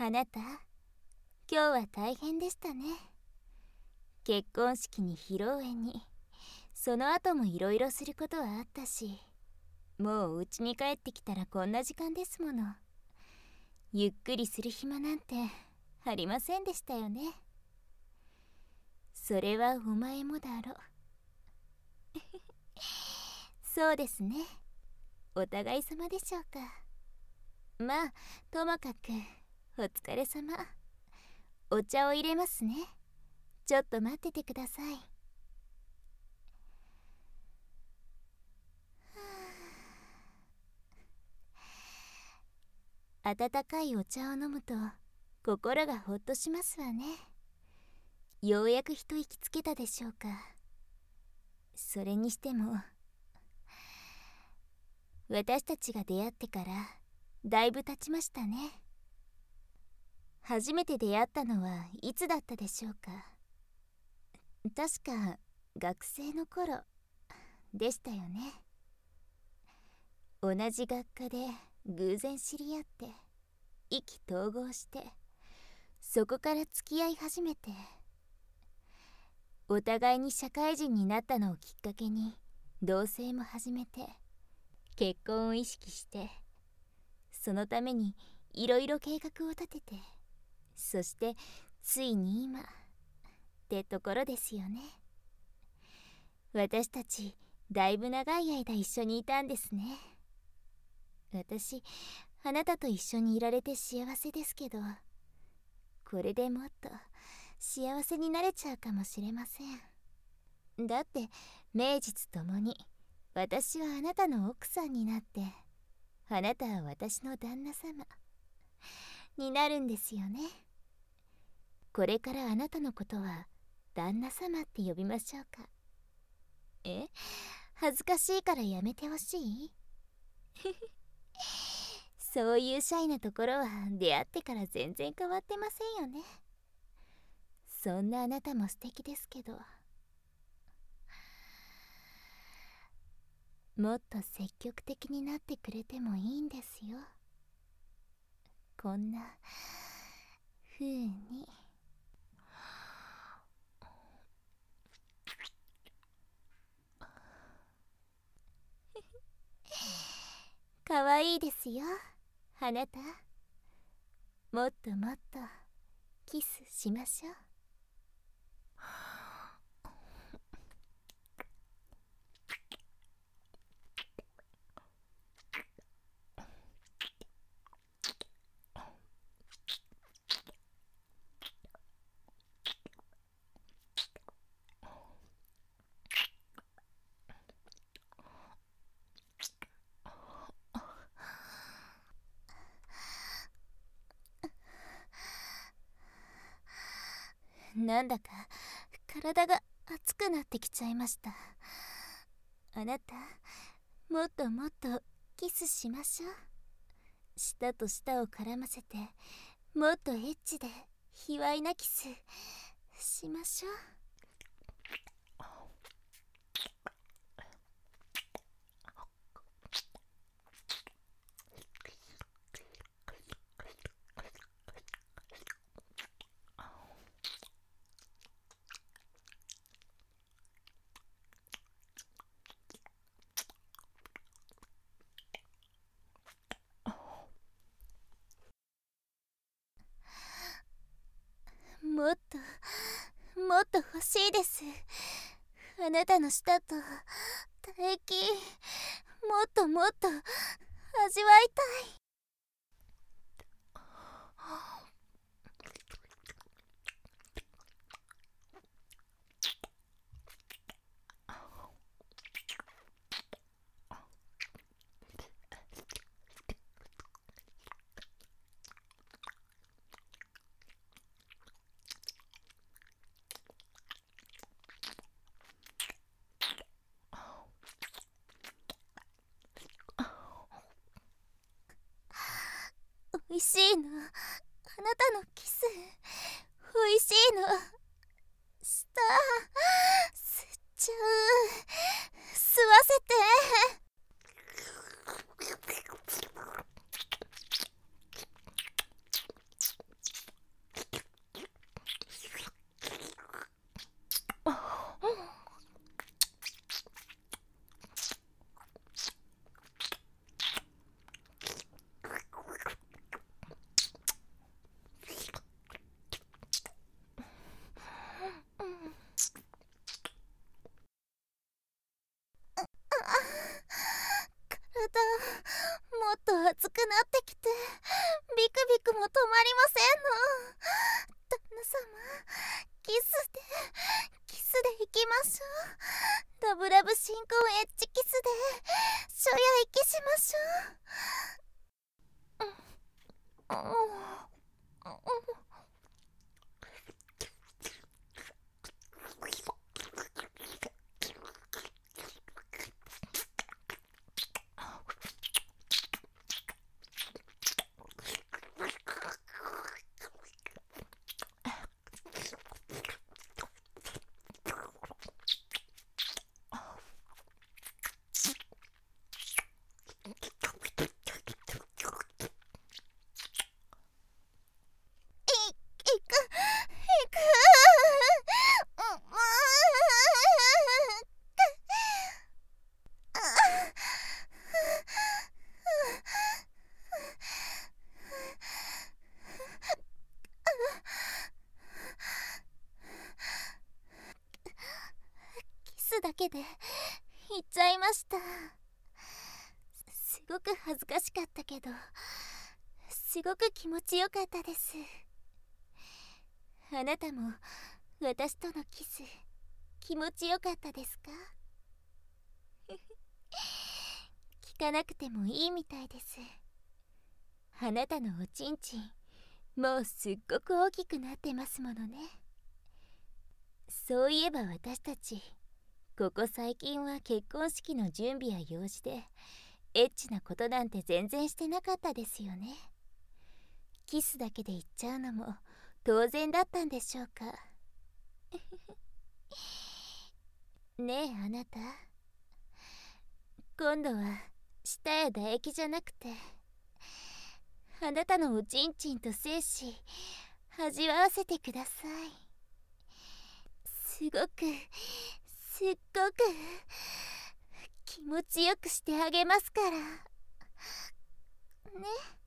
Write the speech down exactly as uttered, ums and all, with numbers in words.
あなた、今日は大変でしたね。結婚式に披露宴に、その後もいろいろすることはあったし、もう家に帰ってきたらこんな時間ですもの。ゆっくりする暇なんてありませんでしたよね。それはお前もだろ。そうですね。お互い様でしょうか。まあ、ともかくお疲れ様。お茶を入れますね。ちょっと待っててください。温かいお茶を飲むと心がほっとしますわね。ようやく一息つけたでしょうか。それにしても私たちが出会ってからだいぶ経ちましたね。初めて出会ったのはいつだったでしょうか。確か学生の頃でしたよね。同じ学科で偶然知り合って意気投合して、そこから付き合い始めて、お互いに社会人になったのをきっかけに同棲も始めて、結婚を意識して、そのためにいろいろ計画を立てて、そしてついに今ってところですよね。私たちだいぶ長い間一緒にいたんですね。私、あなたと一緒にいられて幸せですけど、これでもっと幸せになれちゃうかもしれません。だって名実ともに私はあなたの奥さんになって、あなたは私の旦那様になるんですよね。これからあなたのことは旦那様って呼びましょうか。え、恥ずかしいからやめてほしい？そういうシャイなところは出会ってから全然変わってませんよね。そんなあなたも素敵ですけど、もっと積極的になってくれてもいいんですよ。こんな風に。かわいいですよ、あなた。もっともっとキスしましょう。なんだか体が熱くなってきちゃいました。あなた、もっともっとキスしましょう。舌と舌を絡ませて、もっとエッチで卑猥なキスしましょう。もっともっと欲しいです。あなたの舌と唾液、もっともっと味わいたい。おいしいの、あなたのキスおいしいの。舌吸っちゃう。吸わせて。 っと熱くなってきてビクビクも止まりませんの。旦那様、キスでキスでいきましょう。ラブラブ新婚エッチキスで初夜息しましょう。うんうんうんだけで言っちゃいました。すごく恥ずかしかったけどすごく気持ちよかったです。あなたも私とのキス気持ちよかったですか？聞かなくてもいいみたいです。あなたのおちんちんもうすっごく大きくなってますものね。そういえば私たちここ最近は結婚式の準備や用事でエッチなことなんて全然してなかったですよね。キスだけで言っちゃうのも当然だったんでしょうか。ねえあなた、今度は舌や唾液じゃなくてあなたのおちんちんと精子味わわせてください。すごくすっごく気持ちよくしてあげますからね。